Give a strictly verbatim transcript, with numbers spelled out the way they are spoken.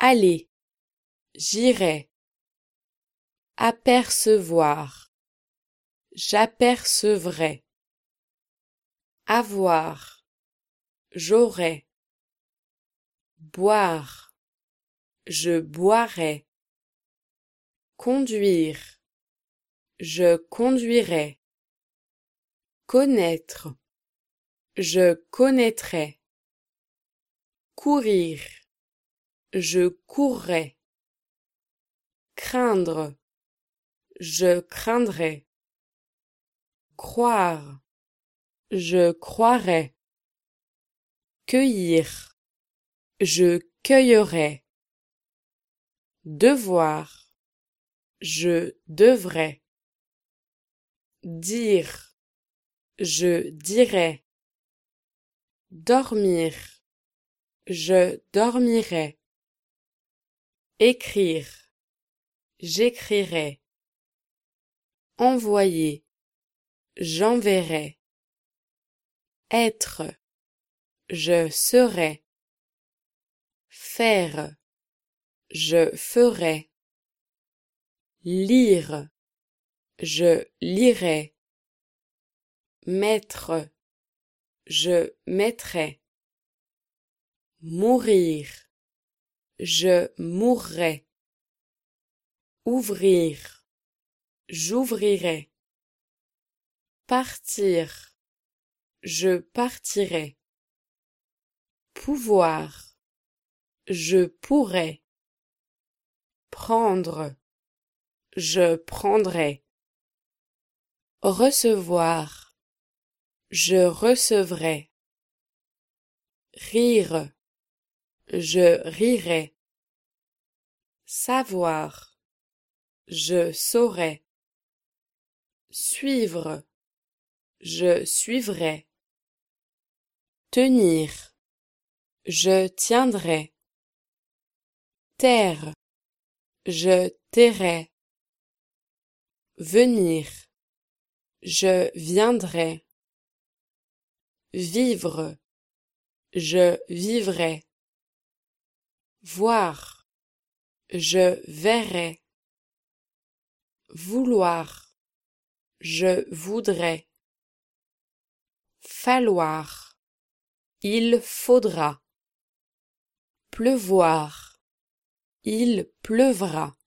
aller, j'irai. Apercevoir, j'apercevrai. Avoir, j'aurai. Boire, je boirai. Conduire, je conduirai. Connaître, je connaîtrai. Courir, je courrai. Craindre, je craindrai. Croire, je croirai. Cueillir, je cueillerai. Devoir, je devrai. Dire, je dirai. Dormir, je dormirai. Écrire, j'écrirai. Envoyer, j'enverrai. Être, je serai. Faire, je ferai. Lire, je lirai. Mettre, je mettrai. Mourir, je mourrai. Ouvrir, j'ouvrirai. Partir, je partirai. Pouvoir, je pourrai. Prendre, je prendrai. Recevoir, je recevrai. Rire, je rirai. Savoir, je saurai. Suivre, je suivrai. Tenir, je tiendrai. Taire, je tairai. Venir, je viendrai. Vivre, je vivrai. Voir, je verrai. Vouloir, je voudrais. Falloir, il faudra. Pleuvoir, il pleuvra.